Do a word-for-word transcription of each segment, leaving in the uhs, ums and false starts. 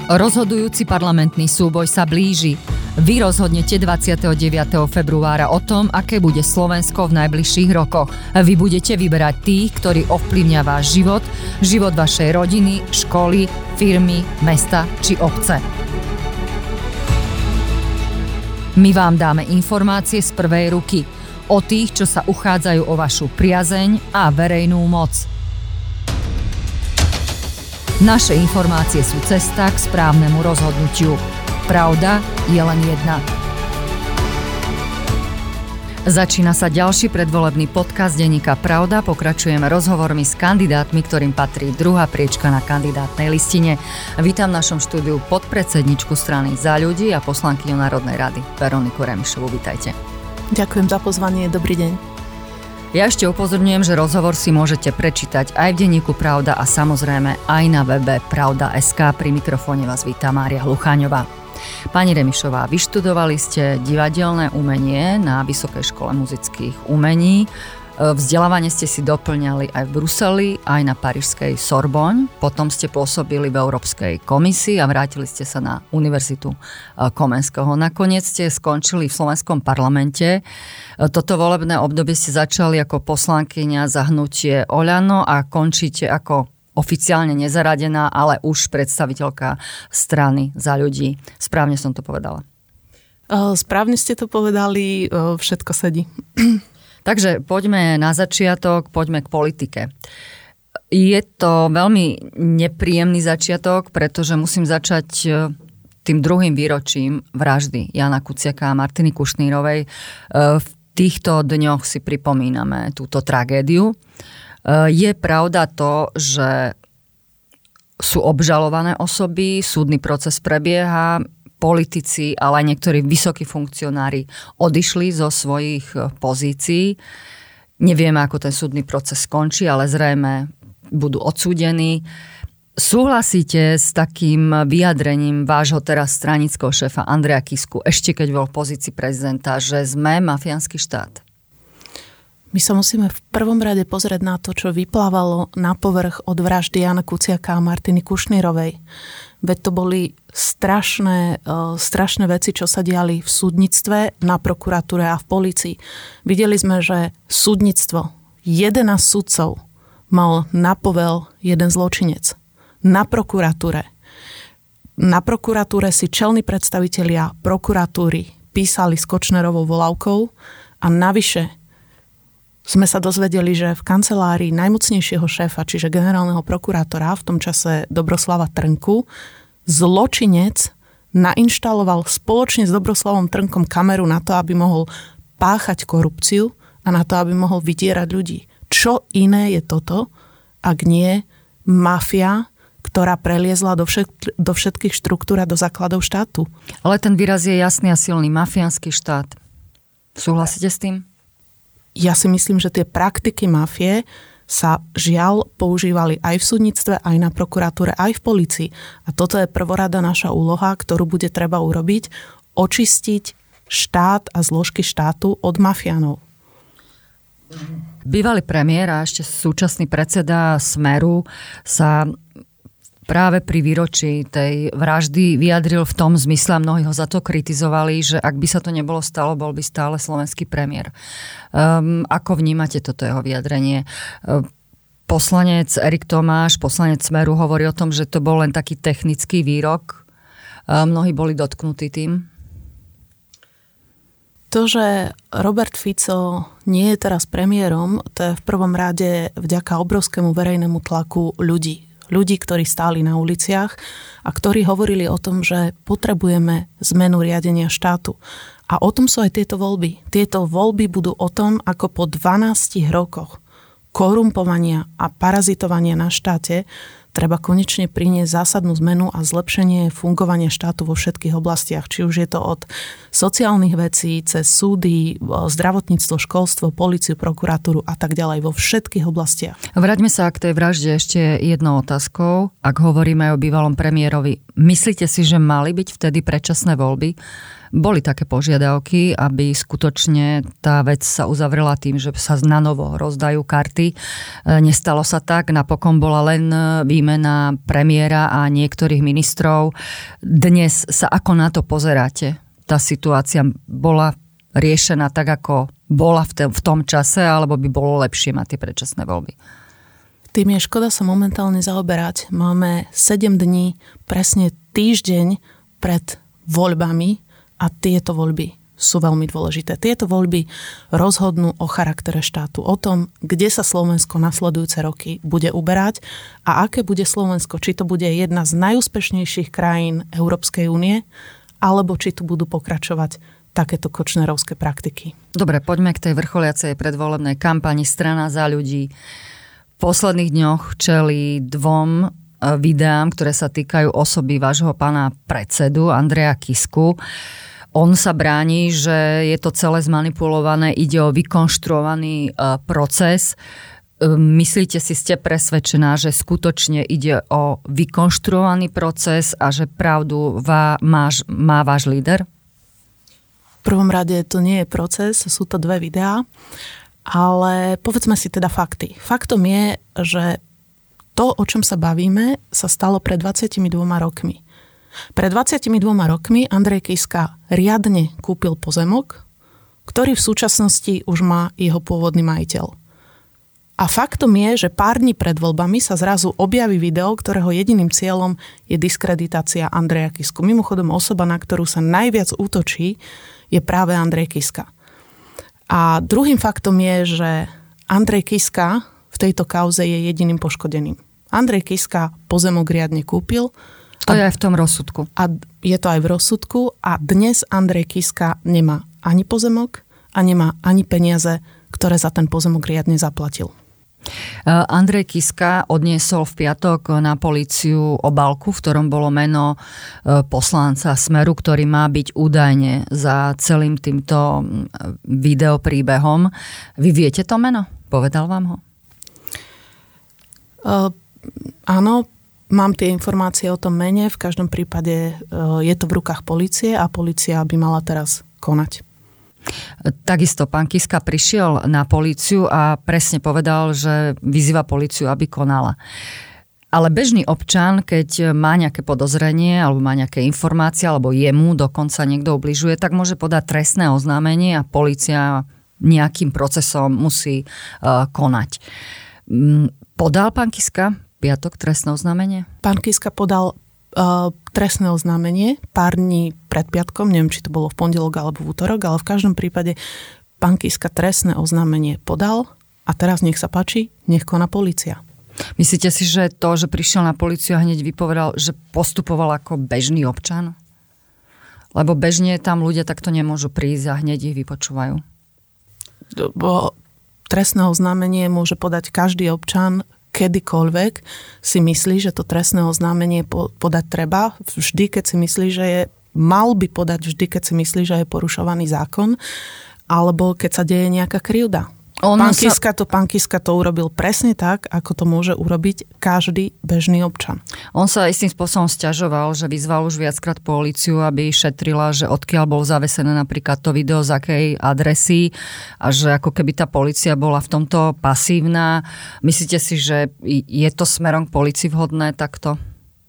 Rozhodujúci parlamentný súboj sa blíži. Vy rozhodnete dvadsiateho deviateho februára o tom, aké bude Slovensko v najbližších rokoch. Vy budete vyberať tých, ktorí ovplyvnia váš život, život vašej rodiny, školy, firmy, mesta či obce. My vám dáme informácie z prvej ruky o tých, čo sa uchádzajú o vašu priazeň a verejnú moc. Naše informácie sú cesta k správnemu rozhodnutiu. Pravda je len jedna. Začína sa ďalší predvolebný podcast denníka Pravda. Pokračujeme rozhovormi s kandidátmi, ktorým patrí druhá priečka na kandidátnej listine. Vítam v našom štúdiu podpredsedničku strany Za ľudí a poslankyňu Národnej rady Veroniku Remišovú. Vítajte. Ďakujem za pozvanie. Dobrý deň. Ja ešte upozorňujem, že rozhovor si môžete prečítať aj v denníku Pravda a samozrejme aj na webe pravda bodka es ká. Pri mikrofóne vás víta Mária Hlucháňová. Pani Remišová, vyštudovali ste divadelné umenie na Vysokej škole muzických umení. Vzdelávanie ste si doplňali aj v Bruseli, aj na parížskej Sorbonne. Potom ste pôsobili v Európskej komisii a vrátili ste sa na Univerzitu Komenského. Nakoniec ste skončili v slovenskom parlamente. Toto volebné obdobie ste začali ako poslankyňa za hnutie Oľano a končíte ako oficiálne nezaradená, ale už predstaviteľka strany Za ľudí. Správne som to povedala. Správne ste to povedali, všetko sedí. Takže poďme na začiatok, poďme k politike. Je to veľmi nepríjemný začiatok, pretože musím začať tým druhým výročím vraždy Jána Kuciaka a Martiny Kušnírovej. V týchto dňoch si pripomíname túto tragédiu. Je pravda to, že sú obžalované osoby, súdny proces prebieha, politici, ale aj niektorí vysokí funkcionári odišli zo svojich pozícií. Nevieme, ako ten súdny proces skončí, ale zrejme budú odsúdení. Súhlasíte s takým vyjadrením vášho teraz stranického šéfa Andreja Kisku, ešte keď bol v pozícii prezidenta, že sme mafiánsky štát? My sa musíme v prvom rade pozrieť na to, čo vyplávalo na povrch od vraždy Jána Kuciaka a Martiny Kušnírovej. Veď to boli strašné, strašné veci, čo sa diali v súdnictve, na prokuratúre a v polícii. Videli sme, že súdnictvo, jedenásť sudcov mal na povel jeden zločinec. Na prokuratúre. Na prokuratúre si čelní predstavitelia prokuratúry písali s Kočnerovou volávkou a navyše sme sa dozvedeli, že v kancelárii najmocnejšieho šéfa, čiže generálneho prokurátora, v tom čase Dobroslava Trnku, zločinec nainštaloval spoločne s Dobroslavom Trnkom kameru na to, aby mohol páchať korupciu a na to, aby mohol vydierať ľudí. Čo iné je toto, ak nie mafia, ktorá preliezla do, všet, do všetkých štruktúr a do základov štátu? Ale ten výraz je jasný a silný. Mafiánsky štát. Súhlasíte s tým? Ja si myslím, že tie praktiky mafie sa žiaľ používali aj v súdnictve, aj na prokuratúre, aj v polícii. A toto je prvorada naša úloha, ktorú bude treba urobiť, očistiť štát a zložky štátu od mafiánov. Bývalý premiér a ešte súčasný predseda Smeru sa práve pri výročí tej vraždy vyjadril v tom zmysle, a mnohí ho za to kritizovali, že ak by sa to nebolo stalo, bol by stále slovenský premiér. Um, ako vnímate toto jeho vyjadrenie? Um, poslanec Erik Tomáš, poslanec Smeru, hovorí o tom, že to bol len taký technický výrok. Um, mnohí boli dotknutí tým. To, že Robert Fico nie je teraz premiérom, to je v prvom rade vďaka obrovskému verejnému tlaku ľudí. Ľudí, ktorí stáli na uliciach a ktorí hovorili o tom, že potrebujeme zmenu riadenia štátu. A o tom sú aj tieto voľby. Tieto voľby budú o tom, ako po dvanástich rokoch korumpovania a parazitovania na štáte treba konečne priniesť zásadnú zmenu a zlepšenie fungovania štátu vo všetkých oblastiach. Či už je to od sociálnych vecí, cez súdy, zdravotníctvo, školstvo, políciu, prokuratúru a tak ďalej vo všetkých oblastiach. Vráťme sa k tej vražde ešte jednou otázkou. Ak hovoríme o bývalom premiérovi, myslíte si, že mali byť vtedy predčasné voľby? Boli také požiadavky, aby skutočne tá vec sa uzavrela tým, že sa nanovo rozdajú karty. Nestalo sa tak, napokon bola len výmena výmena premiéra a niektorých ministrov. Dnes sa ako na to pozeráte? Tá situácia bola riešená tak, ako bola v, te- v tom čase, alebo by bolo lepšie mať tie predčasné voľby? Tým je škoda sa momentálne zaoberať. Máme sedem dní, presne týždeň pred voľbami a tieto voľby sú veľmi dôležité. Tieto voľby rozhodnú o charaktere štátu, o tom, kde sa Slovensko nasledujúce roky bude uberať a aké bude Slovensko. Či to bude jedna z najúspešnejších krajín Európskej únie, alebo či tu budú pokračovať takéto kočnerovské praktiky. Dobre, poďme k tej vrcholiacej predvolebnej kampani Strana za ľudí. V posledných dňoch čelí dvom videám, ktoré sa týkajú osoby vášho pána predsedu Andreja Kisku. On sa bráni, že je to celé zmanipulované, ide o vykonštruovaný proces. Myslíte si, ste presvedčená, že skutočne ide o vykonštruovaný proces a že pravdu má, má váš líder? V prvom rade to nie je proces, sú to dve videá, ale povedzme si teda fakty. Faktom je, že to, o čom sa bavíme, sa stalo pred dvadsiatimi dvoma rokmi. Pred dvadsiatimi dvoma rokmi Andrej Kiska riadne kúpil pozemok, ktorý v súčasnosti už má jeho pôvodný majiteľ. A faktom je, že pár dní pred voľbami sa zrazu objaví video, ktorého jediným cieľom je diskreditácia Andreja Kisku. Mimochodom, osoba, na ktorú sa najviac útočí, je práve Andrej Kiska. A druhým faktom je, že Andrej Kiska v tejto kauze je jediným poškodeným. Andrej Kiska pozemok riadne kúpil. To je aj v tom rozsudku. A je to aj v rozsudku a dnes Andrej Kiska nemá ani pozemok a nemá ani peniaze, ktoré za ten pozemok riadne zaplatil. Andrej Kiska odniesol v piatok na políciu obálku, v ktorom bolo meno poslanca Smeru, ktorý má byť údajne za celým týmto videopríbehom. Vy viete to meno? Povedal vám ho? Uh, áno, mám tie informácie o tom mene. V každom prípade uh, je to v rukách polície a polícia by mala teraz konať. Takisto pán Kiska prišiel na políciu a presne povedal, že vyzýva políciu, aby konala. Ale bežný občan, keď má nejaké podozrenie alebo má nejaké informácie, alebo jemu dokonca niekto ubližuje, tak môže podať trestné oznámenie a polícia nejakým procesom musí uh, konať. Podal pán Kiska piatok trestné oznámenie? Pán Kiska podal uh, trestné oznámenie pár dní pred piatkom, neviem, či to bolo v pondelok alebo v útorok, ale v každom prípade pán Kiska trestné oznámenie podal a teraz nech sa páči, nech koná polícia. Myslíte si, že to, že prišiel na políciu a hneď vypovedal, že postupoval ako bežný občan? Lebo bežne tam ľudia takto nemôžu prísť a hneď ich vypočúvajú. Bo trestné oznámenie môže podať každý občan kedykoľvek si myslí, že to trestné oznámenie podať treba. Vždy, keď si myslí, že je, mal by podať vždy, keď si myslí, že je porušovaný zákon, alebo keď sa deje nejaká krivda. On pán, sa... Kiska to, pán Kiska to urobil presne tak, ako to môže urobiť každý bežný občan. On sa istým spôsobom sťažoval, že vyzval už viackrát políciu, aby šetrila, že odkiaľ bol zavesené napríklad to video, z akej adresy a že ako keby tá polícia bola v tomto pasívna. Myslíte si, že je to smerom k polícii vhodné takto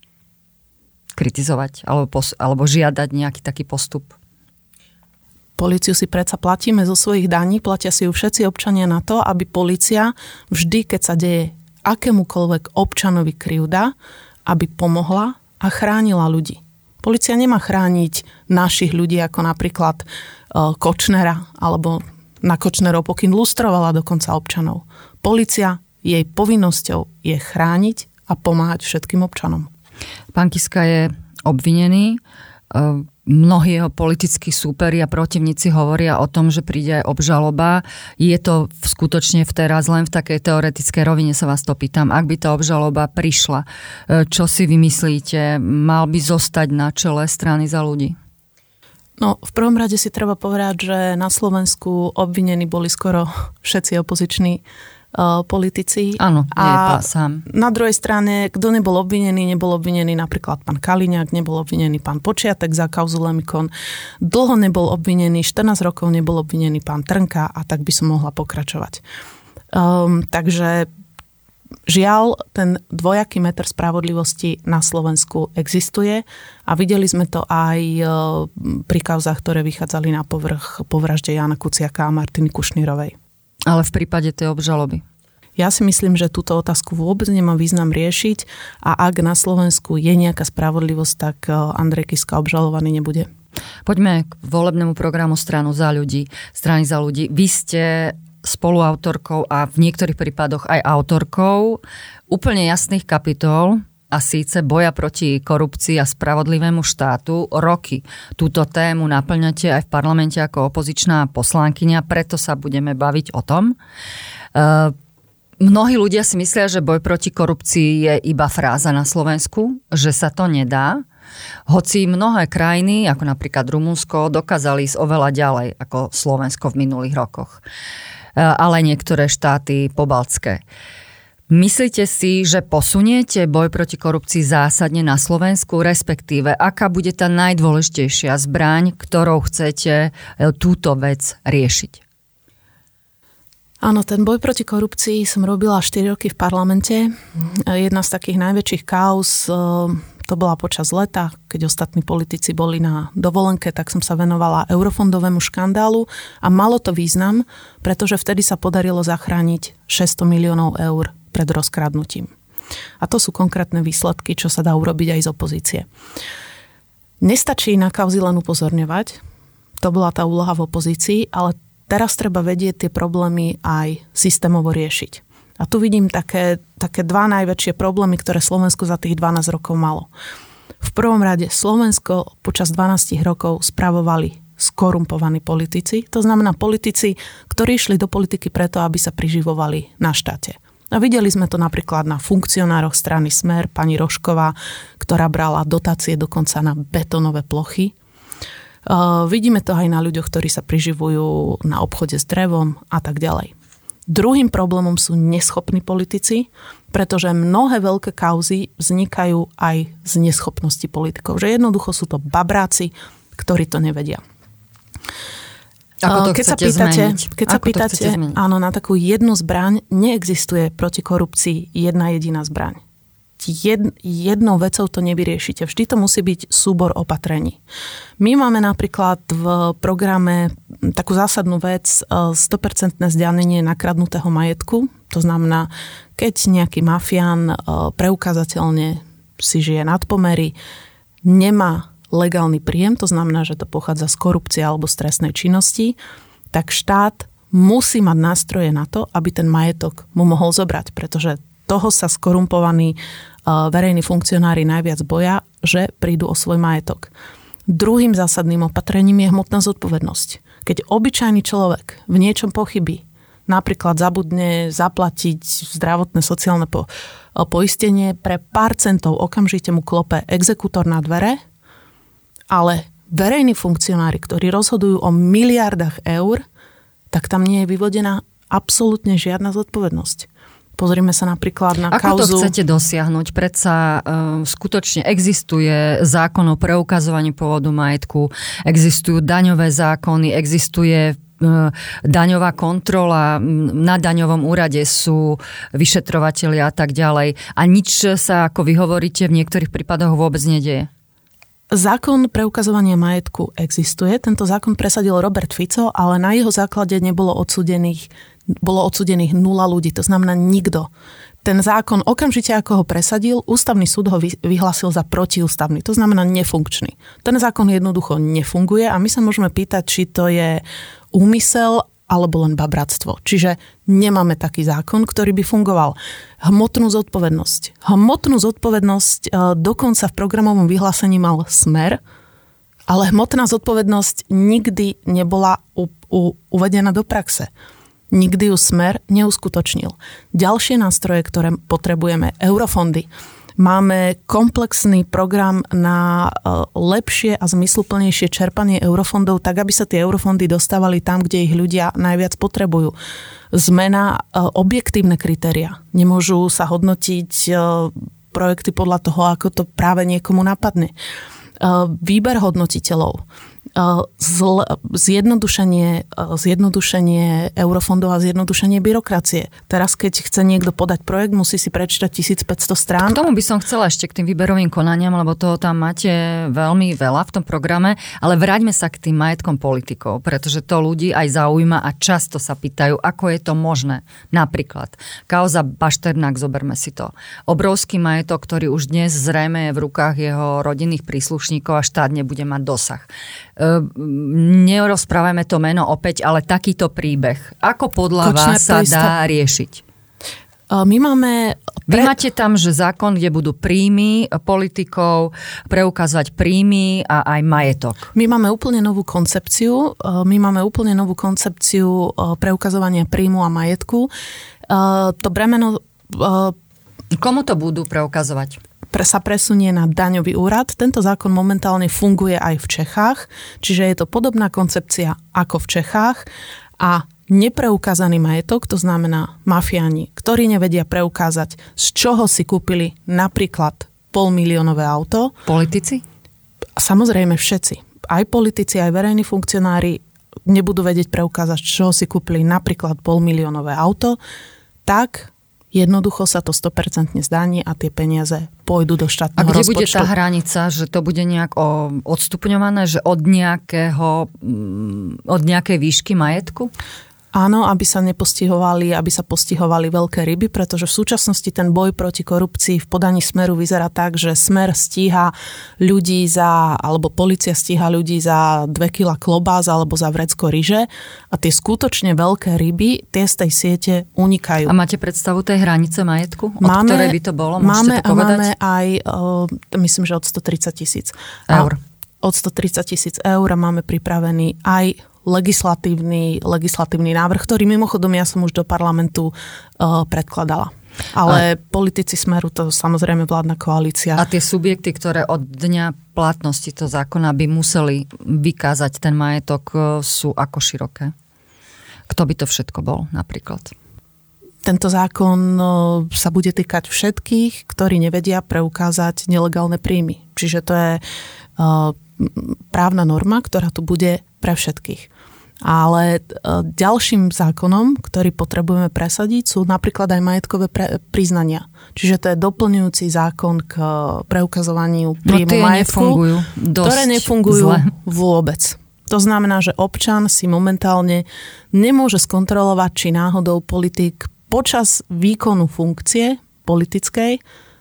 kritizovať alebo, pos- alebo žiadať nejaký taký postup? Políciu si predsa platíme zo svojich daní, platia si ju všetci občania na to, aby polícia vždy, keď sa deje akémukoľvek občanovi krivda, aby pomohla a chránila ľudí. Polícia nemá chrániť našich ľudí, ako napríklad Kočnera, alebo na Kočnerov pokyn lustrovala dokonca občanov. Polícia, jej povinnosťou je chrániť a pomáhať všetkým občanom. Pán Kiska je obvinený. Mnohí jeho politickí súperi a protivníci hovoria o tom, že príde aj obžaloba. Je to skutočne v teraz len v takej teoretickej rovine, sa vás to pýtam. Ak by tá obžaloba prišla, čo si vymyslíte? Mal by zostať na čele Strany za ľudí? No, v prvom rade si treba povedať, že na Slovensku obvinení boli skoro všetci opoziční uh, politici. Áno, nie je a sám. Na druhej strane, kto nebol obvinený, nebol obvinený napríklad pán Kaliňák, nebol obvinený pán Počiatek za kauzu Lemikon, dlho nebol obvinený, štrnásť rokov nebol obvinený pán Trnka a tak by som mohla pokračovať. Um, takže Žiaľ, ten dvojaký meter spravodlivosti na Slovensku existuje a videli sme to aj pri kauzách, ktoré vychádzali na povrch po vražde Jána Kuciaka a Martiny Kušnírovej. Ale v prípade tej obžaloby? Ja si myslím, že túto otázku vôbec nemá význam riešiť a ak na Slovensku je nejaká spravodlivosť, tak Andrej Kiska obžalovaný nebude. Poďme k volebnému programu Stranu za ľudí, Strany za ľudí. Vy ste spoluautorkou a v niektorých prípadoch aj autorkou úplne jasných kapitol, a síce boja proti korupcii a spravodlivému štátu. Roky túto tému naplňate aj v parlamente ako opozičná poslankyňa, preto sa budeme baviť o tom. Uh, Mnohí ľudia si myslia, že boj proti korupcii je iba fráza na Slovensku, že sa to nedá. Hoci mnohé krajiny, ako napríklad Rumunsko, dokázali ísť oveľa ďalej ako Slovensko v minulých rokoch. Ale niektoré štáty pobaltské. Myslíte si, že posuniete boj proti korupcii zásadne na Slovensku, respektíve aká bude tá najdôležitejšia zbraň, ktorou chcete túto vec riešiť? Áno, ten boj proti korupcii som robila štyri roky v parlamente. Jedna z takých najväčších kauz, to bola počas leta, keď ostatní politici boli na dovolenke, tak som sa venovala eurofondovému škandálu a malo to význam, pretože vtedy sa podarilo zachrániť šesťsto miliónov eur pred rozkradnutím. A to sú konkrétne výsledky, čo sa dá urobiť aj z opozície. Nestačí na kauzy len upozorňovať, to bola tá úloha v opozícii, ale teraz treba vedieť tie problémy aj systémovo riešiť. A tu vidím také, také dva najväčšie problémy, ktoré Slovensko za tých dvanásť rokov malo. V prvom rade Slovensko počas dvanásť rokov spravovali skorumpovaní politici. To znamená politici, ktorí išli do politiky preto, aby sa priživovali na štáte. A videli sme to napríklad na funkcionároch strany Smer, pani Rožková, ktorá brala dotácie dokonca na betónové plochy. Uh, vidíme to aj na ľuďoch, ktorí sa priživujú na obchode s drevom a tak ďalej. Druhým problémom sú neschopní politici, pretože mnohé veľké kauzy vznikajú aj z neschopnosti politikov. Že jednoducho sú to babráci, ktorí to nevedia. Ako to keď chcete sa pýtate, zmeniť? Keď sa pýtate, áno, na takú jednu zbraň, neexistuje proti korupcii jedna jediná zbraň. Jed, jednou vecou to nevyriešite. Vždy to musí byť súbor opatrení. My máme napríklad v programe takú zásadnú vec sto percent zdanenie nakradnutého majetku. To znamená, keď nejaký mafián preukázateľne si žije nad pomery, nemá legálny príjem, to znamená, že to pochádza z korupcie alebo z trestnej činnosti, tak štát musí mať nástroje na to, aby ten majetok mu mohol zobrať, pretože toho sa skorumpovaní verejní funkcionári najviac boja, že prídu o svoj majetok. Druhým zásadným opatrením je hmotná zodpovednosť. Keď obyčajný človek v niečom pochybí, napríklad zabudne zaplatiť zdravotné sociálne po, poistenie, pre pár centov okamžite mu klope exekútor na dvere, ale verejní funkcionári, ktorí rozhodujú o miliardách eur, tak tam nie je vyvodená absolútne žiadna zodpovednosť. Pozrime sa napríklad na Ako kauzu... Ako to chcete dosiahnuť? Predsa e, skutočne existuje zákon o preukazovaní pôvodu majetku, existujú daňové zákony, existuje e, daňová kontrola, na daňovom úrade sú vyšetrovatelia a tak ďalej. A nič sa, ako vy hovoríte, v niektorých prípadoch vôbec nedieje. Zákon preukazovania majetku existuje. Tento zákon presadil Robert Fico, ale na jeho základe nebolo odsúdených bolo odsúdených nula ľudí, to znamená nikto. Ten zákon okamžite, ako ho presadil, ústavný súd ho vyhlásil za protiústavný, to znamená nefunkčný. Ten zákon jednoducho nefunguje a my sa môžeme pýtať, či to je úmysel alebo len babratstvo. Čiže nemáme taký zákon, ktorý by fungoval. Hmotnú zodpovednosť. Hmotnú zodpovednosť dokonca v programovom vyhlásení mal Smer, ale hmotná zodpovednosť nikdy nebola u, u, uvedená do praxe. Nikdy ju Smer neuskutočnil. Ďalšie nástroje, ktoré potrebujeme, eurofondy. Máme komplexný program na lepšie a zmysluplnejšie čerpanie eurofondov, tak aby sa tie eurofondy dostávali tam, kde ich ľudia najviac potrebujú. Zmena, objektívne kritériá. Nemôžu sa hodnotiť projekty podľa toho, ako to práve niekomu napadne. Výber hodnotiteľov. Zl, zjednodušenie, zjednodušenie eurofondov a zjednodušenie byrokracie. Teraz, keď chce niekto podať projekt, musí si prečítať tisícpäťsto strán. K tomu by som chcela ešte k tým výberovým konaniam, lebo toho tam máte veľmi veľa v tom programe, ale vráťme sa k tým majetkom politikov, pretože to ľudí aj zaujíma a často sa pýtajú, ako je to možné. Napríklad, kauza Bašternák, zoberme si to. Obrovský majetok, ktorý už dnes zrejme je v rukách jeho rodinných príslušníkov a štát nebude mať dosah. Nerozprávame to meno opäť, ale takýto príbeh. Ako podľa Kočné vás sa dá riešiť? My máme... Pre... Vy máte tam, že zákon, kde budú príjmy politikov, preukázať príjmy a aj majetok. My máme úplne novú koncepciu. My máme úplne novú koncepciu preukazovania príjmu a majetku. To bremeno... Komu to budú preukazovať? sa presunie na daňový úrad. Tento zákon momentálne funguje aj v Čechách, čiže je to podobná koncepcia ako v Čechách a nepreukázaný majetok, to znamená mafiáni, ktorí nevedia preukázať, z čoho si kúpili napríklad polmiliónové auto. Politici? Samozrejme všetci. Aj politici, aj verejní funkcionári nebudú vedieť preukázať, z čoho si kúpili napríklad polmiliónové auto, tak jednoducho sa to sto percent zdaní a tie peniaze pôjdu do štátneho rozpočtu. A kde rozpočtu. Bude tá hranica, že to bude nejak odstupňované, že od nejakého, od nejakej výšky majetku? Áno, aby sa nepostihovali, aby sa postihovali veľké ryby, pretože v súčasnosti ten boj proti korupcii v podaní Smeru vyzerá tak, že Smer stíha ľudí za, alebo polícia stíha ľudí za dve kilá klobás alebo za vrecko ryže a tie skutočne veľké ryby, tie z tej siete unikajú. A máte predstavu tej hranice majetku? Od máme, ktorej by to bolo? Môžete máme, to povedať? Máme aj, myslím, že od stotridsať tisíc eur. Od stotridsať tisíc eur máme pripravený aj legislatívny, legislatívny návrh, ktorý mimochodom ja som už do parlamentu uh, predkladala. Ale a... politici Smeru, to samozrejme vládna koalícia. A tie subjekty, ktoré od dňa platnosti toho zákona by museli vykázať ten majetok, sú ako široké? Kto by to všetko bol napríklad? Tento zákon sa bude týkať všetkých, ktorí nevedia preukázať nelegálne príjmy. Čiže to je uh, právna norma, ktorá tu bude pre všetkých. Ale ďalším zákonom, ktorý potrebujeme presadiť, sú napríklad aj majetkové pre, priznania. Čiže to je doplňujúci zákon k preukazovaniu príjmu no, majetku, ktoré nefungujú zle. Vôbec. To znamená, že občan si momentálne nemôže skontrolovať, či náhodou politik počas výkonu funkcie politickej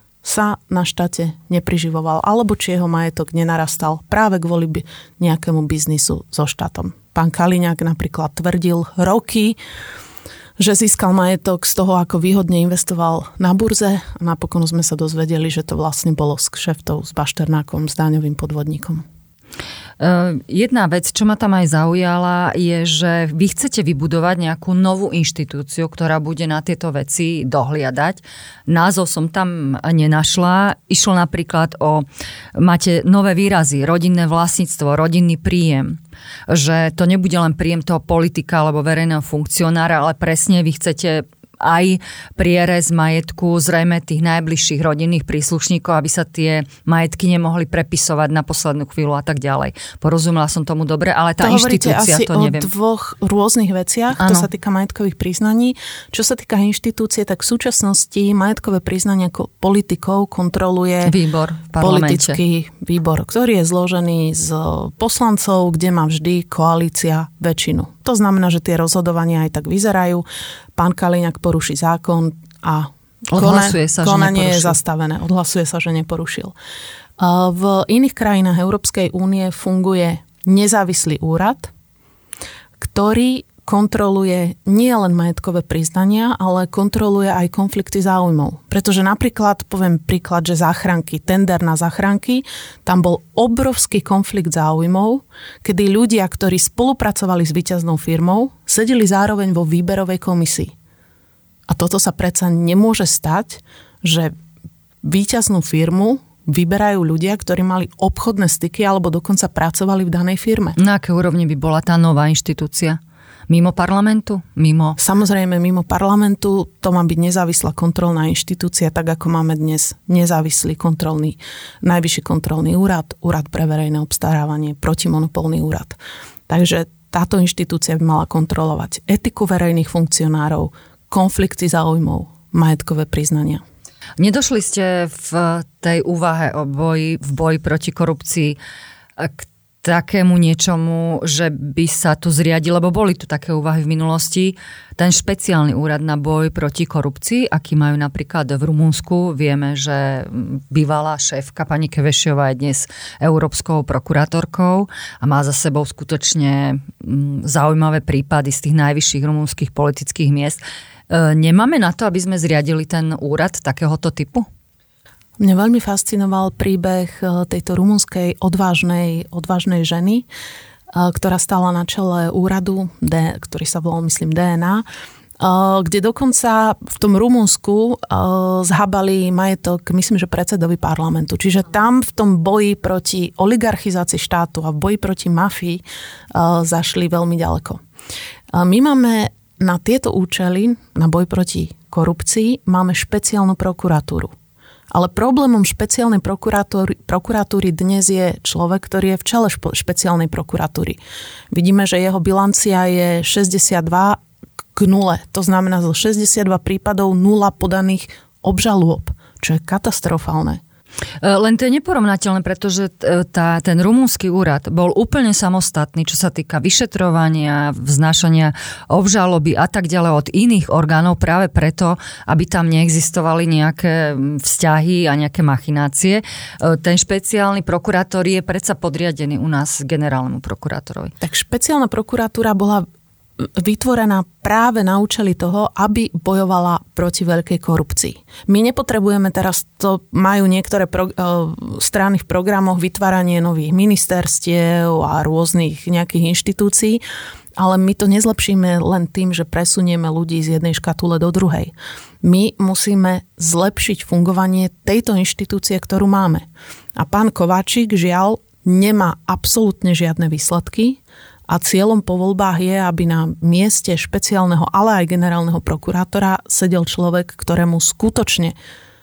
sa na štáte nepriživoval, alebo či jeho majetok nenarastal práve kvôli nejakému biznisu so štátom. Pán Kaliňák napríklad tvrdil roky, že získal majetok z toho, ako výhodne investoval na burze a napokon sme sa dozvedeli, že to vlastne bolo s kšeftov, s Bašternákom, s daňovým podvodníkom. Jedna vec, čo ma tam aj zaujala, je, že vy chcete vybudovať nejakú novú inštitúciu, ktorá bude na tieto veci dohliadať. Názov som tam nenašla. Išlo napríklad o, máte nové výrazy, rodinné vlastníctvo, rodinný príjem. Že to nebude len príjem toho politika alebo verejného funkcionára, ale presne vy chcete aj prierez majetku zrejme tých najbližších rodinných príslušníkov, aby sa tie majetky nemohli prepisovať na poslednú chvíľu a tak ďalej. Porozumela som tomu dobre, ale tá to inštitúcia, to neviem. To hovoríte asi o dvoch rôznych veciach, ano. To sa týka majetkových priznaní. Čo sa týka inštitúcie, tak v súčasnosti majetkové priznania politikov kontroluje výbor v parlamente. Politický výbor, ktorý je zložený z poslancov, kde má vždy koalícia väčšinu. To znamená, že tie rozhodovania aj tak vyzerajú. Pán Kaliňák poruší zákon a Odhlasuje sa, konanie je zastavené. Odhlasuje sa, že neporušil. V iných krajinách Európskej únie funguje nezávislý úrad, ktorý kontroluje nie len majetkové priznania, ale kontroluje aj konflikty záujmov. Pretože napríklad, poviem príklad, že záchranky, tender na záchranky, tam bol obrovský konflikt záujmov, kedy ľudia, ktorí spolupracovali s víťaznou firmou, sedeli zároveň vo výberovej komisii. A toto sa predsa nemôže stať, že víťaznú firmu vyberajú ľudia, ktorí mali obchodné styky alebo dokonca pracovali v danej firme. Na aké úrovni by bola tá nová inštitúcia? Mimo parlamentu? Mimo... Samozrejme, mimo parlamentu to má byť nezávislá kontrolná inštitúcia, tak ako máme dnes nezávislý kontrolný, najvyšší kontrolný úrad, úrad pre verejné obstarávanie, protimonopolný úrad. Takže táto inštitúcia by mala kontrolovať etiku verejných funkcionárov, konflikty záujmov, majetkové priznania. Nedošli ste v tej úvahe o boji, v boji proti korupcii k takému niečomu, že by sa tu zriadil, lebo boli tu také úvahy v minulosti, ten špeciálny úrad na boj proti korupcii, aký majú napríklad v Rumunsku. Vieme, že bývalá šéfka pani Kevešiová je dnes európskou prokurátorkou a má za sebou skutočne zaujímavé prípady z tých najvyšších rumunských politických miest. Nemáme na to, aby sme zriadili ten úrad takéhoto typu? Mňa veľmi fascinoval príbeh tejto rumunskej odvážnej, odvážnej ženy, ktorá stála na čele úradu, ktorý sa volal, myslím, dé en á, kde dokonca v tom Rumunsku zhabali majetok, myslím, že predsedovi parlamentu. Čiže tam v tom boji proti oligarchizácii štátu a v boji proti mafii zašli veľmi ďaleko. My máme na tieto účely, na boj proti korupcii, máme špeciálnu prokuratúru. Ale problémom špeciálnej prokuratúry, prokuratúry dnes je človek, ktorý je v čele špe, špeciálnej prokuratúry. Vidíme, že jeho bilancia je šesťdesiatdva k nule. To znamená, zo šesťdesiatdva prípadov nula podaných obžalôb, čo je katastrofálne. Len to je neporovnateľné, pretože tá, ten rumunský úrad bol úplne samostatný, čo sa týka vyšetrovania, vznášania obžaloby a tak ďalej od iných orgánov práve preto, aby tam neexistovali nejaké vzťahy a nejaké machinácie. Ten špeciálny prokurátor je predsa podriadený u nás generálnemu prokurátorovi. Tak špeciálna prokuratúra bola vytvorená práve na účely toho, aby bojovala proti veľkej korupcii. My nepotrebujeme teraz, to majú niektoré pro, strany v programoch, vytváranie nových ministerstiev a rôznych nejakých inštitúcií, ale my to nezlepšíme len tým, že presunieme ľudí z jednej škatule do druhej. My musíme zlepšiť fungovanie tejto inštitúcie, ktorú máme. A pán Kováčik, žiaľ, nemá absolútne žiadne výsledky, a cieľom po voľbách je, aby na mieste špeciálneho, ale aj generálneho prokurátora sedel človek, ktorému skutočne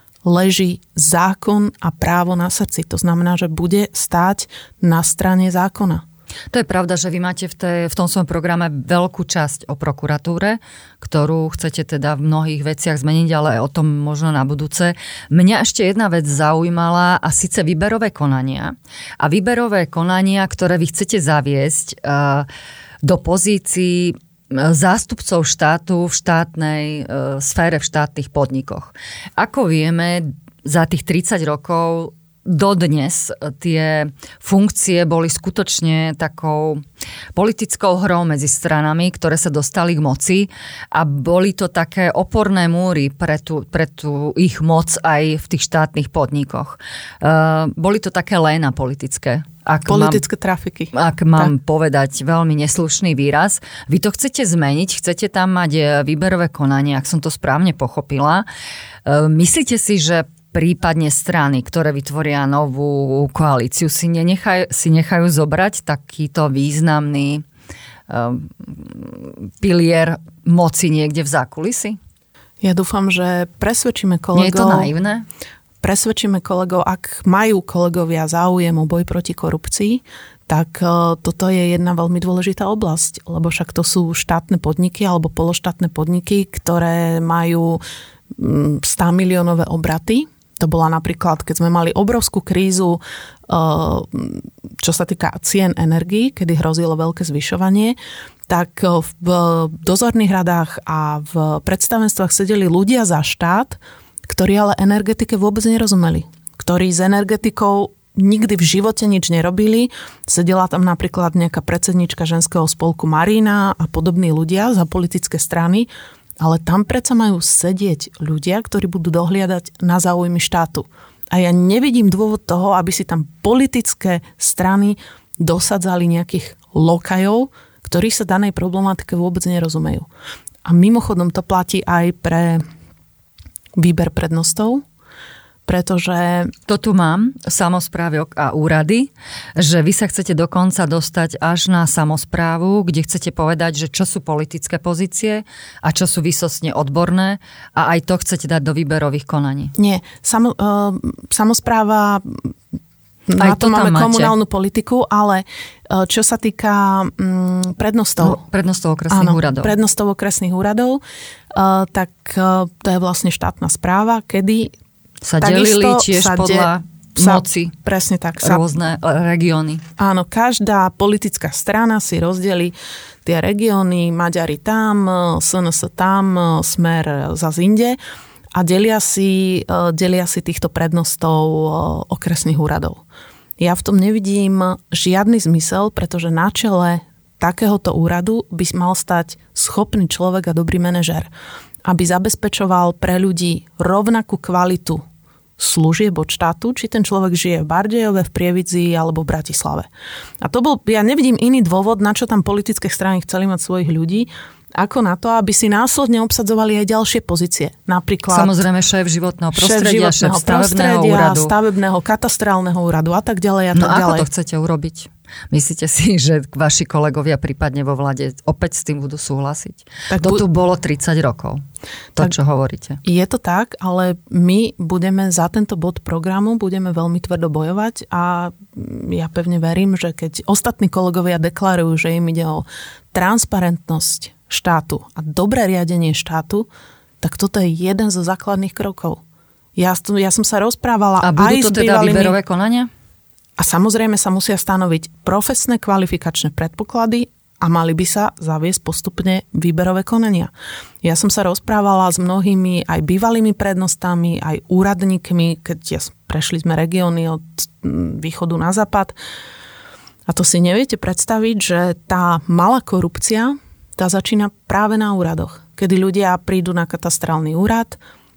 leží zákon a právo na srdci. To znamená, že bude stáť na strane zákona. To je pravda, že vy máte v, tej, v tom svojom programe veľkú časť o prokuratúre, ktorú chcete teda v mnohých veciach zmeniť, ale o tom možno na budúce. Mňa ešte jedna vec zaujímala, a síce výberové konania. A výberové konania, ktoré vy chcete zaviesť uh, do pozícií zástupcov štátu v štátnej uh, sfére, v štátnych podnikoch. Ako vieme, za tých tridsať rokov dodnes tie funkcie boli skutočne takou politickou hrou medzi stranami, ktoré sa dostali k moci a boli to také oporné múry pre tú, pre tú ich moc aj v tých štátnych podnikoch. Uh, boli to také léna politické. Ak Politické mám, trafiky. Ak mám tak povedať veľmi neslušný výraz. Vy to chcete zmeniť, chcete tam mať výberové konanie, ak som to správne pochopila. Uh, myslíte si, že prípadne strany, ktoré vytvoria novú koalíciu, si, nenechaj, si nechajú zobrať takýto významný um, pilier moci niekde v zákulisi? Ja dúfam, že presvedčíme kolegov... Nie je to naivné? Presvedčíme kolegov, ak majú kolegovia záujem o boj proti korupcii, tak uh, toto je jedna veľmi dôležitá oblasť, lebo však to sú štátne podniky alebo pološtátne podniky, ktoré majú um, sto miliónové obraty. To bola napríklad, keď sme mali obrovskú krízu, čo sa týka cien energií, kedy hrozilo veľké zvyšovanie, tak v dozorných radách a v predstavenstvách sedeli ľudia za štát, ktorí ale energetike vôbec nerozumeli. Ktorí s energetikou nikdy v živote nič nerobili. Sedela tam napríklad nejaká predsednička ženského spolku Marina a podobní ľudia za politické strany, ale tam predsa majú sedieť ľudia, ktorí budú dohliadať na záujmy štátu. A ja nevidím dôvod toho, aby si tam politické strany dosadzali nejakých lokajov, ktorí sa danej problematike vôbec nerozumejú. A mimochodom to platí aj pre výber prednostov. pretože... To tu mám, samosprávy a úrady, že vy sa chcete dokonca dostať až na samosprávu, kde chcete povedať, že čo sú politické pozície a čo sú výsostne odborné a aj to chcete dať do výberových konaní. Nie, Samo, uh, samospráva... Na to, to máme máte. Komunálnu politiku, ale čo sa týka um, prednostov... No, prednostov okresných áno, úradov. prednostov okresných úradov, uh, tak uh, to je vlastne štátna správa, kedy sa delili tiež sa podľa de- moci. Sa, presne tak. Sa, rôzne regióny. Áno, každá politická strana si rozdeli tie regióny, Maďari tam, es en es tam, Smer zas inde a delia si, delia si týchto prednostov okresných úradov. Ja v tom nevidím žiadny zmysel, pretože na čele takéhoto úradu by mal stať schopný človek a dobrý manažer, aby zabezpečoval pre ľudí rovnakú kvalitu služieb od štátu, či ten človek žije v Bardejove, v Prievidzi alebo v Bratislave. A to bol, ja nevidím iný dôvod, na čo tam politické strany chceli mať svojich ľudí, ako na to, aby si následne obsadzovali aj ďalšie pozície. Napríklad samozrejme šéf životného prostredia, šéf, šéf stavebného úradu, stavebného, katastrálneho úradu a tak ďalej a no tak ďalej. No ako to chcete urobiť? Myslíte si, že vaši kolegovia prípadne vo vláde opäť s tým budú súhlasiť? Tak to bu- tu bolo tridsať rokov. To, tak, čo hovoríte. Je to tak, ale my budeme za tento bod programu budeme veľmi tvrdo bojovať a ja pevne verím, že keď ostatní kolegovia deklarujú, že im ide o transparentnosť štátu a dobré riadenie štátu, tak toto je jeden zo základných krokov. Ja, ja som sa rozprávala a budú aj to s teda bývalými... výberové konania? A samozrejme sa musia stanoviť profesné kvalifikačné predpoklady a mali by sa zaviesť postupne výberové konania. Ja som sa rozprávala s mnohými aj bývalými prednostami, aj úradníkmi, keď ja, prešli sme regióny od východu na západ. A to si neviete predstaviť, že tá malá korupcia, tá začína práve na úradoch. Kedy ľudia prídu na katastrálny úrad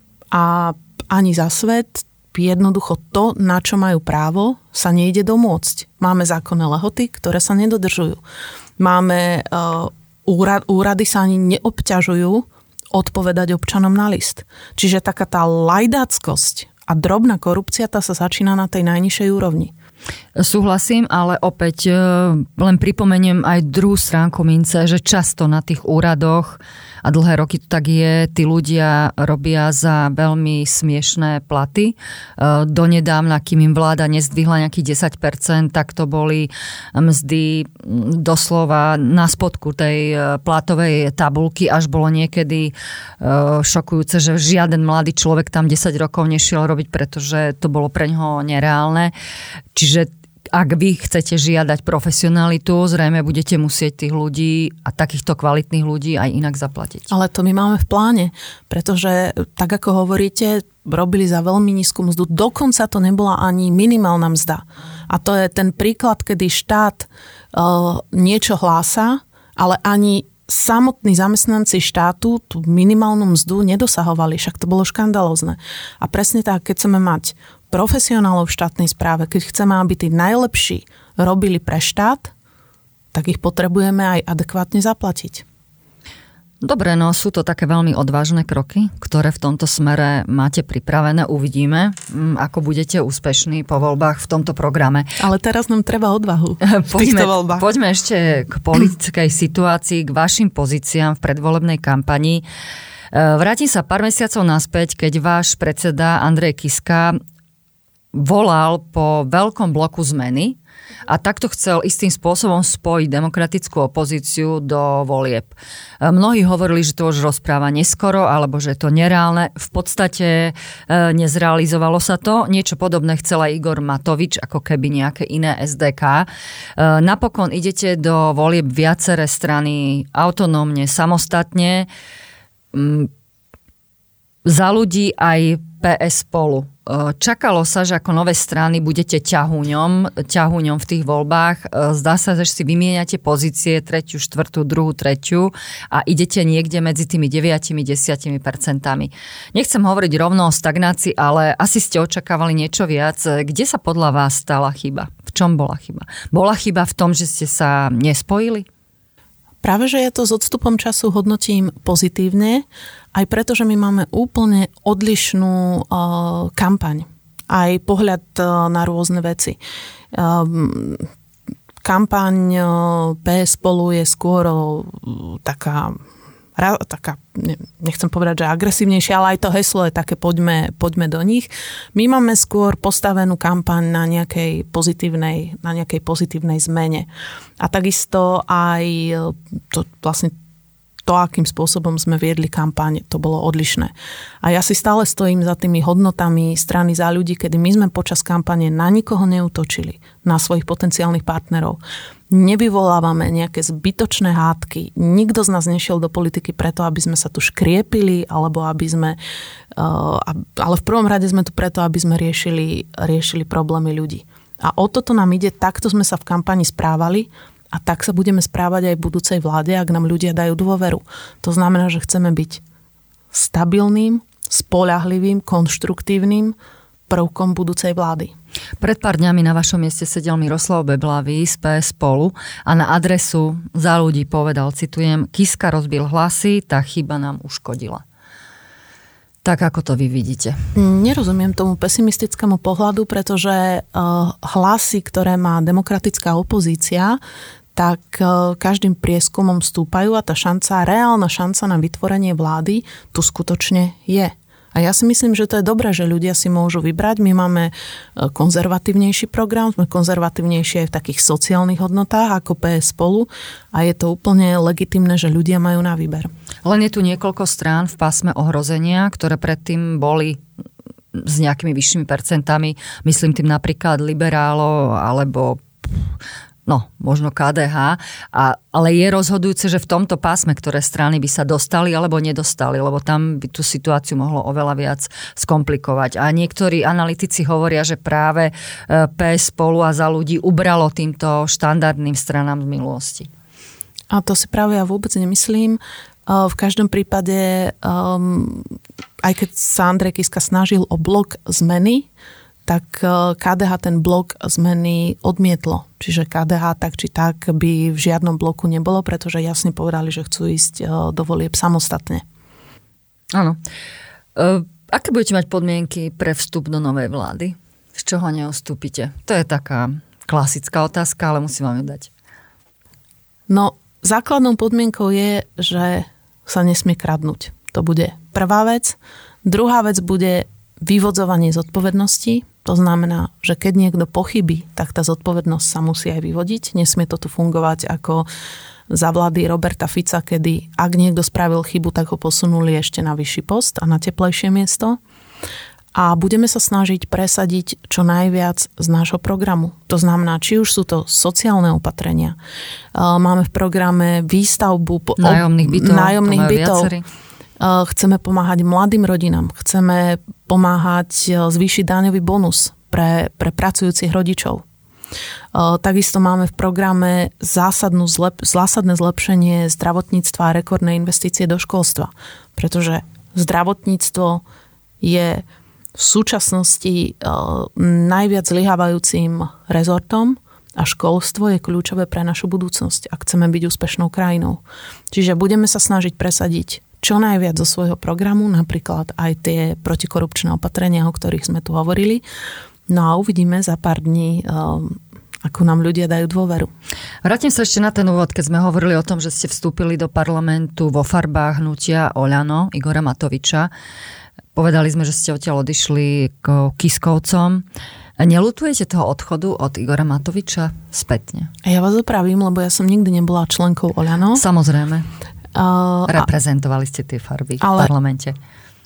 a ani za svet jednoducho to, na čo majú právo, sa nejde domôcť. Máme zákonné lehoty, ktoré sa nedodržujú. Máme uh, úrad, úrady sa ani neobťažujú odpovedať občanom na list. Čiže taká tá lajdáckosť a drobná korupcia, tá sa začína na tej najnižšej úrovni. Súhlasím, ale opäť len pripomeniem aj druhú stránku mince, že často na tých úradoch, a dlhé roky to tak je, tí ľudia robia za veľmi smiešné platy. Donedávna, kým im vláda nezdvihla nejakých desať percent, tak to boli mzdy doslova na spodku tej platovej tabulky, až bolo niekedy šokujúce, že žiaden mladý človek tam desať rokov nešiel robiť, pretože to bolo pre ňoho nereálne. Čiže ak vy chcete žiadať profesionalitu, zrejme budete musieť tých ľudí a takýchto kvalitných ľudí aj inak zaplatiť. Ale to my máme v pláne, pretože tak ako hovoríte, robili za veľmi nízku mzdu. Dokonca to nebola ani minimálna mzda. A to je ten príklad, kedy štát uh, niečo hlása, ale ani samotní zamestnanci štátu tú minimálnu mzdu nedosahovali, však to bolo škandalózne. A presne tak, keď chceme mať profesionálov v štátnej správe, keď chceme, aby tí najlepší robili pre štát, tak ich potrebujeme aj adekvátne zaplatiť. Dobre, no sú to také veľmi odvážne kroky, ktoré v tomto smere máte pripravené. Uvidíme, ako budete úspešní po voľbách v tomto programe. Ale teraz nám treba odvahu v týchto voľbách. Poďme ešte k politickej situácii, k vašim pozíciám v predvolebnej kampani. Vrátim sa pár mesiacov naspäť, keď váš predseda Andrej Kiska volal po veľkom bloku zmeny a takto chcel istým spôsobom spojiť demokratickú opozíciu do volieb. Mnohí hovorili, že to už rozpráva neskoro, alebo že je to nereálne. V podstate nezrealizovalo sa to. Niečo podobné chcela Igor Matovič, ako keby nejaké iné es dé ká. Napokon idete do volieb viaceré strany autonómne, samostatne. Za ľudí aj pé es Spolu. Čakalo sa, že ako nové strany budete ťahuňom, ťahuňom v tých voľbách. Zdá sa, že si vymieňate pozície tretiu, štvrtú, druhú, tretiu a idete niekde medzi tými deviatimi, desiatimi percentami. Nechcem hovoriť rovno o stagnácii, ale asi ste očakávali niečo viac. Kde sa podľa vás stala chyba? V čom bola chyba? Bola chyba v tom, že ste sa nespojili? Práve, že ja to s odstupom času hodnotím pozitívne, aj preto, že my máme úplne odlišnú uh, kampaň. aj pohľad na rôzne veci. Kampaň pé es Spolu je skôr taká, taká, nechcem povedať, že agresívnejšia, ale aj to heslo je také poďme, poďme do nich. My máme skôr postavenú kampaň na nejakej pozitívnej, na nejakej pozitívnej zmene. A takisto aj to vlastne to, akým spôsobom sme viedli kampaň, to bolo odlišné. A ja si stále stojím za tými hodnotami Strany za ľudí, kedy my sme počas kampane na nikoho neútočili, na svojich potenciálnych partnerov. Nevyvolávame nejaké zbytočné hádky. Nikto z nás nešiel do politiky preto, aby sme sa tu škriepili, alebo aby sme... Ale v prvom rade sme tu preto, aby sme riešili, riešili problémy ľudí. A o toto nám ide, takto sme sa v kampani správali, a tak sa budeme správať aj v budúcej vláde, ak nám ľudia dajú dôveru. To znamená, že chceme byť stabilným, spoľahlivým, konštruktívnym prvkom budúcej vlády. Pred pár dňami na vašom mieste sedel Miroslav Beblavý z pé es Spolu a na adresu Za ľudí povedal, citujem, Kiska rozbil hlasy, tá chyba nám uškodila. Tak ako to vy vidíte? Nerozumiem tomu pesimistickému pohľadu, pretože hlasy, ktoré má demokratická opozícia, tak každým prieskumom stúpajú a tá šanca, reálna šanca na vytvorenie vlády tu skutočne je. A ja si myslím, že to je dobré, že ľudia si môžu vybrať. My máme konzervatívnejší program, sme konzervatívnejšie aj v takých sociálnych hodnotách ako pé es Spolu a je to úplne legitimné, že ľudia majú na výber. Len je tu niekoľko strán v pásme ohrozenia, ktoré predtým boli s nejakými vyššími percentami. Myslím tým napríklad liberálov alebo no, možno ká dé há, a, ale je rozhodujúce, že v tomto pásme, ktoré strany by sa dostali alebo nedostali, lebo tam by tú situáciu mohlo oveľa viac skomplikovať. A niektorí analytici hovoria, že práve pé es Spolu a Za ľudí ubralo týmto štandardným stranám z minulosti. A to si práve ja vôbec nemyslím. V každom prípade, aj keď sa Andrej Kiska snažil o blok zmeny, tak ká dé há ten blok zmeny odmietlo. Čiže ká dé há tak či tak by v žiadnom bloku nebolo, pretože jasne povedali, že chcú ísť do volieb samostatne. Áno. Aké budete mať podmienky pre vstup do novej vlády? Z čoho neustúpite? To je taká klasická otázka, ale musím vám ju dať. No, základnou podmienkou je, že sa nesmie kradnúť. To bude prvá vec. Druhá vec bude vyvodzovanie zodpovednosti. To znamená, že keď niekto pochybí, tak tá zodpovednosť sa musí aj vyvodiť. Nesmie to tu fungovať ako za vlády Roberta Fica, kedy ak niekto spravil chybu, tak ho posunuli ešte na vyšší post a na teplejšie miesto. A budeme sa snažiť presadiť čo najviac z nášho programu. To znamená, či už sú to sociálne opatrenia. Máme v programe výstavbu nájomných bytov. Nájomných bytov. Chceme pomáhať mladým rodinám. Chceme pomáhať zvýšiť daňový bonus pre, pre pracujúcich rodičov. Takisto máme v programe zásadnú zlep, zásadné zlepšenie zdravotníctva a rekordné investície do školstva. Pretože zdravotníctvo je v súčasnosti najviac zlyhávajúcim rezortom a školstvo je kľúčové pre našu budúcnosť, ak chceme byť úspešnou krajinou. Čiže budeme sa snažiť presadiť čo najviac zo svojho programu, napríklad aj tie protikorupčné opatrenia, o ktorých sme tu hovorili. No a uvidíme za pár dní, ako nám ľudia dajú dôveru. Vrátim sa ešte na ten úvod, keď sme hovorili o tom, že ste vstúpili do parlamentu vo farbách hnutia Oľano, Igora Matoviča. Povedali sme, že ste odtiaľ odišli k Kiskovcom. Neľutujete toho odchodu od Igora Matoviča spätne? Ja vás opravím, lebo ja som nikdy nebola členkou Oľano. Samozrejme. Uh, Reprezentovali ste tie farby v parlamente.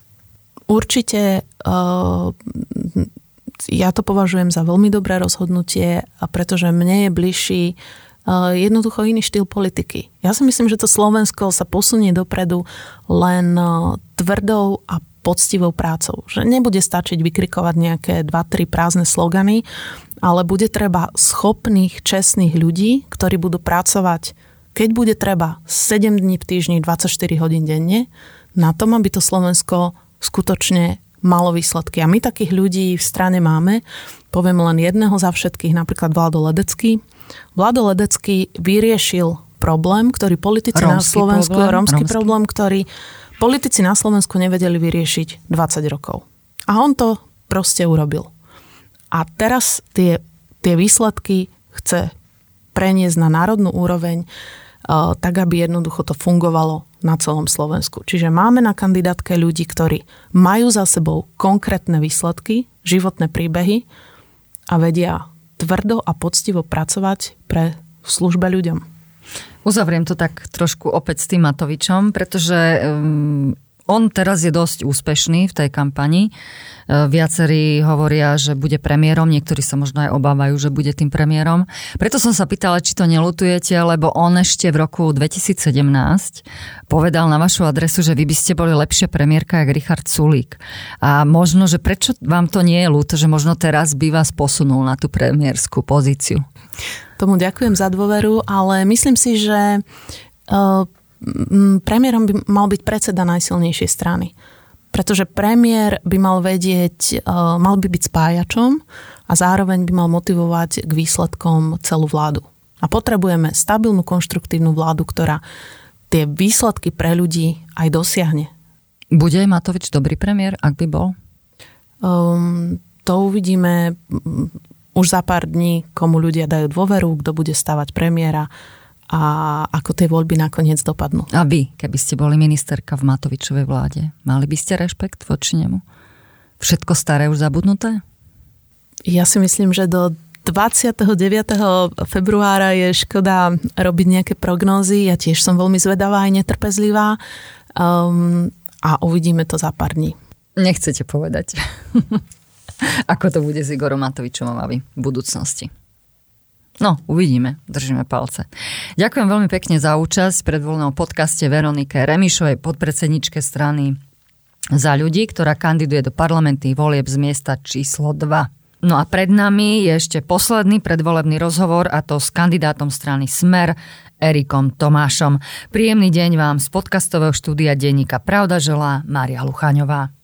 Určite uh, ja to považujem za veľmi dobré rozhodnutie, a pretože mne je bližší uh, jednoducho iný štýl politiky. Ja si myslím, že to Slovensko sa posunie dopredu len uh, tvrdou a poctivou prácou. Že nebude stačiť vykrikovať nejaké dva tri prázdne slogany, ale bude treba schopných, čestných ľudí, ktorí budú pracovať, keď bude treba, sedem dní v týždni, dvadsaťštyri hodín denne, na tom, aby to Slovensko skutočne malo výsledky. A my takých ľudí v strane máme. Poviem len jedného za všetkých, napríklad Vlado Ledecký. Vlado Ledecký vyriešil problém, ktorý politici rómsky na Slovensku, problém, rómsky rómsky. problém, ktorý politici na Slovensku nevedeli vyriešiť dvadsať rokov. A on to proste urobil. A teraz tie, tie výsledky chce preniesť na národnú úroveň, tak aby jednoducho to fungovalo na celom Slovensku. Čiže máme na kandidátke ľudí, ktorí majú za sebou konkrétne výsledky, životné príbehy a vedia tvrdo a poctivo pracovať pre službe ľuďom. Uzavriem to tak trošku opäť s tým Matovičom, pretože um, on teraz je dosť úspešný v tej kampani. Viacerí hovoria, že bude premiérom, niektorí sa možno aj obávajú, že bude tým premiérom. Preto som sa pýtala, či to neľutujete, lebo on ešte v roku dvetisícsedemnásť povedal na vašu adresu, že vy by ste boli lepšia premiérka jak Richard Sulík. A možno, že prečo vám to nie je ľúto, že možno teraz by vás posunul na tú premiérskú pozíciu? Tomu ďakujem za dôveru, ale myslím si, že uh, premiérom by mal byť predseda najsilnejšej strany. Pretože premiér by mal vedieť, mal by byť spájačom a zároveň by mal motivovať k výsledkom celú vládu. A potrebujeme stabilnú, konštruktívnu vládu, ktorá tie výsledky pre ľudí aj dosiahne. Bude Matovič dobrý premiér, ak by bol? Um, to uvidíme už za pár dní, komu ľudia dajú dôveru, kto bude stavať premiéra a ako tie voľby nakoniec dopadnú. A vy, keby ste boli ministerka v Matovičovej vláde, mali by ste rešpekt voči nemu? Všetko staré už zabudnuté? Ja si myslím, že do dvadsiateho deviateho februára je škoda robiť nejaké prognózy. Ja tiež som veľmi zvedavá aj netrpezlivá um, a uvidíme to za pár dní. Nechcete povedať, ako to bude s Igorom Matovičom a vy v budúcnosti? No, uvidíme. Držíme palce. Ďakujem veľmi pekne za účasť v predvoľnom podcaste Veronike Remišovej, podpredsedničke strany Za ľudí, ktorá kandiduje do parlamentných volieb z miesta číslo dva. No a pred nami je ešte posledný predvolebný rozhovor, a to s kandidátom strany Smer, Erikom Tomášom. Príjemný deň vám z podcastového štúdia denníka Pravda želá Mária Luchaňová.